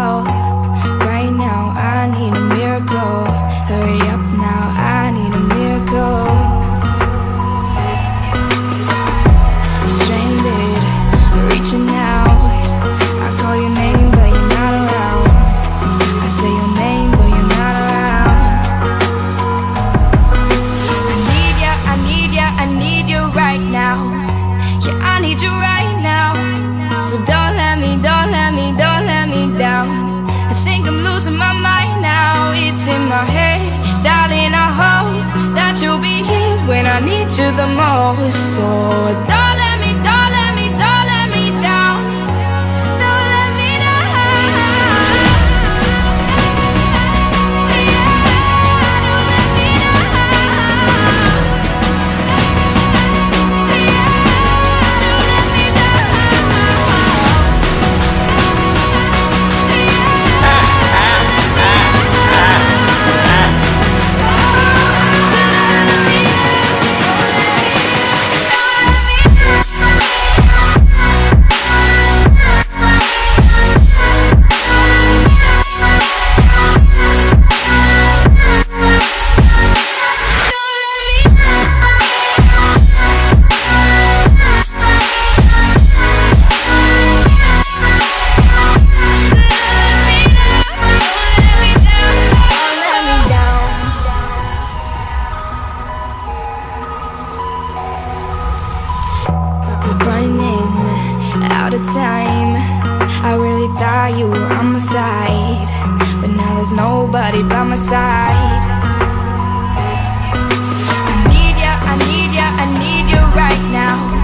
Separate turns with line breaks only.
myself. Right now I need a miracle. Hurry up now, I need a miracle. Stranded, reaching out. I call your name but you're not around. I say your name but you're not around. I need ya, I need ya, I need you right now. Yeah, I need you right now. So don't let me, don't let me, don't let me down. I think I'm losing my mind now. It's in my head, darling, I hope that you'll be here when I need you the most. So don't let me, don't let me, don't let me down. Don't let me down. Yeah, don't let me down. Running out of time. I really thought you were on my side, but now there's nobody by my side. I need ya, I need ya, I need you right now.